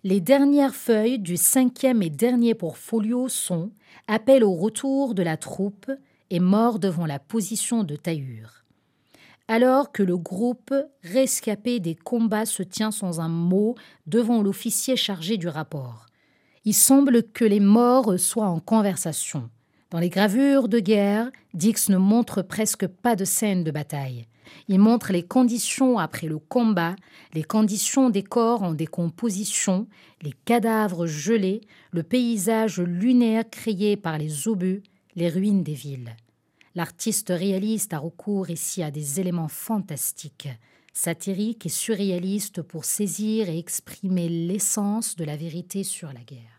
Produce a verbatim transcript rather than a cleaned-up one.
Les dernières feuilles du cinquième et dernier portfolio sont Appel au retour de la troupe et Mort devant la position de taillure. Alors que le groupe rescapé des combats se tient sans un mot devant l'officier chargé du rapport. Il semble que les morts soient en conversation. Dans les gravures de guerre, Dix ne montre presque pas de scène de bataille. Il montre les conditions après le combat, les conditions des corps en décomposition, les cadavres gelés, le paysage lunaire créé par les obus, les ruines des villes. L'artiste réaliste a recours ici à des éléments fantastiques, satiriques et surréalistes pour saisir et exprimer l'essence de la vérité sur la guerre.